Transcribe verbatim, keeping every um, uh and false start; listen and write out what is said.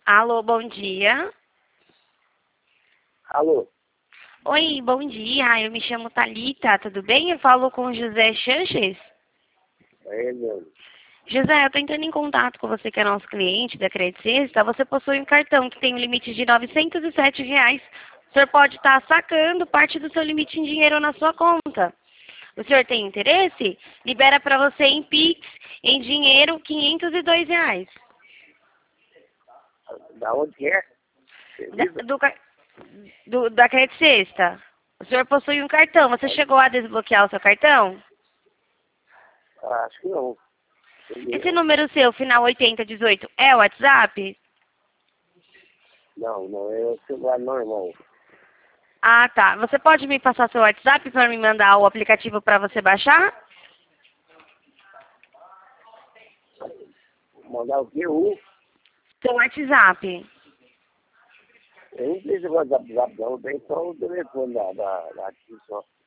Alô, bom dia. Alô? Oi, bom dia. Eu me chamo Thalita, tudo bem? Eu falo com o José Sanches. É ele mesmo. José, eu estou entrando em contato com você que é nosso cliente da Credit Sexta. Você possui um cartão que tem um limite de novecentos e sete reais. O senhor pode estar sacando parte do seu limite em dinheiro na sua conta. O senhor tem interesse? Libera para você em Pix, em dinheiro, quinhentos e dois reais. Da onde que é? Da, Perdida? do, car- do, da Credit Sexta. O senhor possui um cartão. Você chegou a desbloquear o seu cartão? Ah, acho que não. Esse Entendeu? número seu, final oitenta dezoito, é o WhatsApp? Não, não é o celular normal. Ah, tá. Você pode me passar seu WhatsApp para me mandar o aplicativo para você baixar? Mandar o quê? O? Seu WhatsApp. Eu não sei se eu gosto da WhatsApp, não. Tem só o telefone da, da, da aqui só.